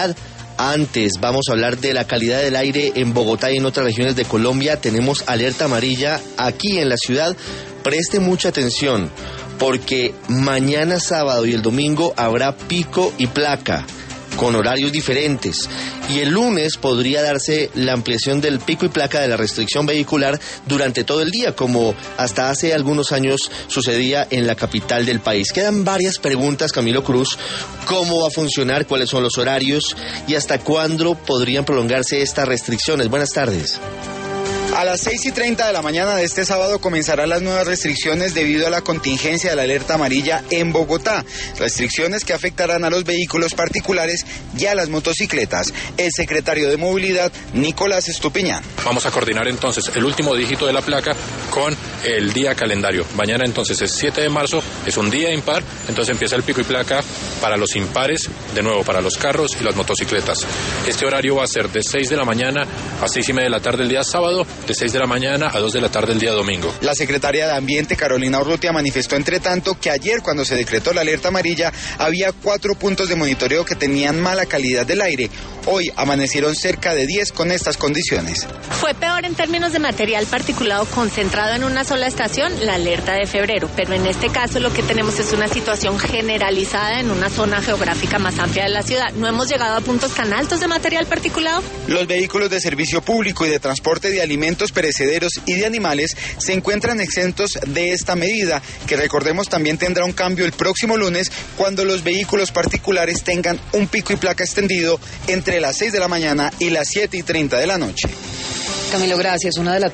Antes vamos a hablar de la calidad del aire en Bogotá y en otras regiones de Colombia. Tenemos alerta amarilla aquí en la ciudad. Preste mucha atención porque mañana sábado y el domingo habrá pico y placa con horarios diferentes, y el lunes podría darse la ampliación del pico y placa de la restricción vehicular durante todo el día, como hasta hace algunos años sucedía en la capital del país. Quedan varias preguntas, Camilo Cruz. ¿Cómo va a funcionar? ¿Cuáles son los horarios? ¿Y hasta cuándo podrían prolongarse estas restricciones? Buenas tardes. A las 6:30 de la mañana de este sábado comenzarán las nuevas restricciones debido a la contingencia de la alerta amarilla en Bogotá. Restricciones que afectarán a los vehículos particulares y a las motocicletas. El secretario de Movilidad, Nicolás Estupiñán. Vamos a coordinar entonces el último dígito de la placa con el día calendario. Mañana entonces es 7 de marzo, es un día impar, entonces empieza el pico y placa para los impares, de nuevo para los carros y las motocicletas. Este horario va a ser de 6 de la mañana a 6:30 de la tarde el día sábado, de 6 de la mañana a 2 de la tarde el día domingo. La secretaria de Ambiente, Carolina Urrutia, manifestó entre tanto que ayer, cuando se decretó la alerta amarilla, había 4 puntos de monitoreo que tenían mala calidad del aire. Hoy amanecieron cerca de 10 con estas condiciones. Fue peor en términos de material particulado concentrado en una sola estación, la alerta de febrero, pero en este caso lo que tenemos es una situación generalizada en una zona geográfica más amplia de la ciudad. ¿No hemos llegado a puntos tan altos de material particulado? Los vehículos de servicio público y de transporte de alimentos perecederos y de animales se encuentran exentos de esta medida, que recordemos también tendrá un cambio el próximo lunes cuando los vehículos particulares tengan un pico y placa extendido entre las 6 de la mañana y las 7:30 de la noche. Camilo, gracias. 1 de la